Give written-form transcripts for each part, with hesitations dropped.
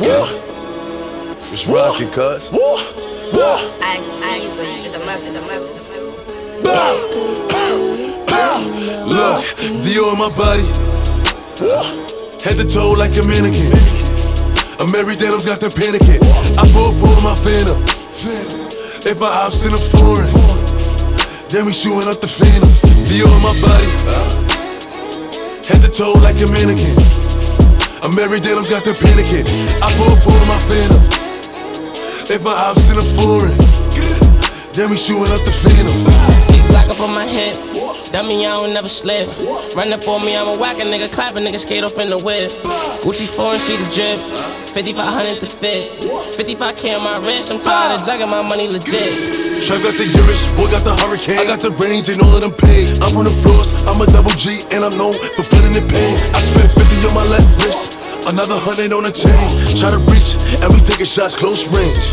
It's rockin', cuz. Look, Dior on my body, head to toe like a mannequin. Mary Denim's got the panicking. I pull for my phantom. If my ops in a foreign, then we shooting up the phantom. Dior on my body, head to toe like a mannequin. Mary Denim's got the panicking. I pull for my phantom. If my ops in a foreign, then we shooting up the phantom. Big block up on my hip, dummy, I don't never slip. Run up on me, I'm a whack a nigga, clap a nigga, skate off in the whip. Gucci foreign, see the drip, 5500 to fit. 55K on my wrist, I'm tired of jugging my money legit. Trap got the Urish, boy got the hurricane. I got the range and all of them paid. I'm from the floors, I'm a double G and I'm known for putting in pain. I spent 50 on my left wrist, another 100 on the chain. Try to reach and we taking shots close range.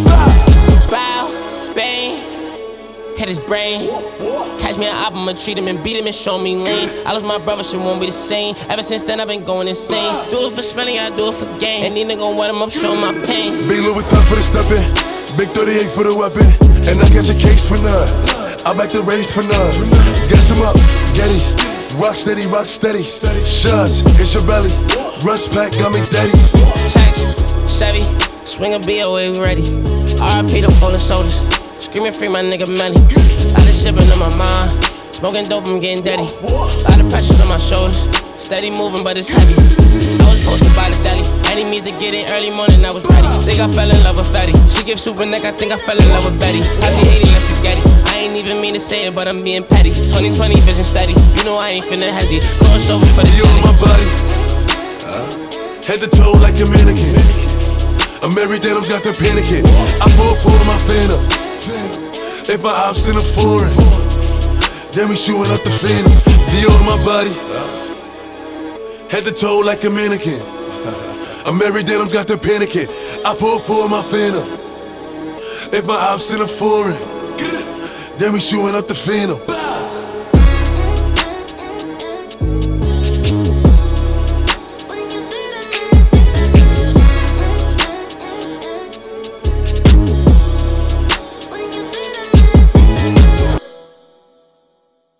Bow, bang, hit his brain. Catch me an album, I'ma treat him and beat him and show me lane. I lost my brother, shit won't be the same. Ever since then, I've been going insane. Do it for spending, I do it for gain. And these niggas gon' wet him up, show my pain. Big Louis Vuitton for the steppin', big 38 for the weapon. And I catch a case for none, I back the race for none. Gas him up, Getty, rock steady, rock steady. Shots, hit your belly, rush pack, got me daddy. Tax, Chevy, swing a BOA, we ready. RIP the fallen soldiers, screaming free my nigga money. Lot of shipping on my mind, smoking dope, I'm getting dirty. Lot of pressure on my shoulders, steady moving but it's heavy. I was posted by the deli, enemies to get it early morning, I was ready. Think I fell in love with Fetty, she gives super neck, I think I fell in love with Betty. Tati 80, let's spaghetti, I ain't even mean to say it but I'm being petty. 2020 vision steady, you know I ain't finna hezzy. Cross over for the Dior jelly. on my body, head to toe like a mannequin. Mary Denim's got the panicking. I pull for my phantom. If my ops in a foreign, then we shooting up the phantom. Dior on my body, head to toe like a mannequin. Mary Denim's got the panicking. I pull for my phantom. If my ops in a foreign, then we shooting up the phantom.